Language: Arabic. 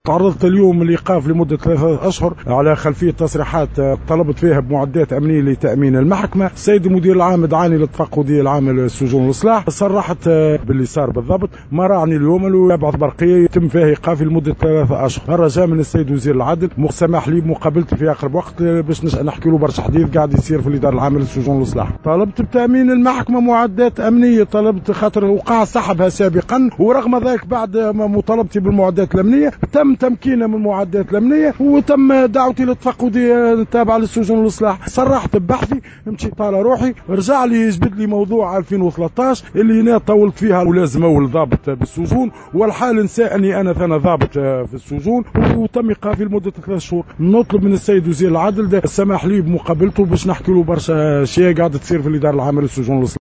تعرضت اليوم لإيقاف لمدة 3 أشهر على خلفية تصريحات طلبت فيها بمعدات أمنية لتأمين المحكمة. السيد المدير العام دعاني للتفقدية العامة للسجون والإصلاح، صرحت باللي صار بالضبط. ما رعني اليوم انه يبعث برقية يتم فيها إيقافي لمدة 3 أشهر. الرجاء من السيد وزير العدل سمح لي بمقابلتي في أقرب وقت باش نحكي له برشا حديث قاعد يصير في الإدارة العامة للسجون والإصلاح. طلبت بتأمين المحكمة معدات أمنية، طلبت خاطر وقع سحبها سابقا، ورغم ذلك بعد مطالبتي بالمعدات الأمنية تم تمكينه من المعدات الأمنية وتم دعوتي للتفقدية تابعة للسجون والإصلاح. صرحت ببحثي، مشيت على روحي، رجع لي يثبت لي موضوع 2013 اللي هنا طولت فيها ولازم اول ضابط بالسجون، والحال نساءني انا ثنا ضابط في السجون وتم ايقافي لمده 3 شهور. نطلب من السيد وزير العدل السماح لي بمقابلته باش نحكي له برشا اشياء قاعده تصير في الاداره العامه للسجون والإصلاح.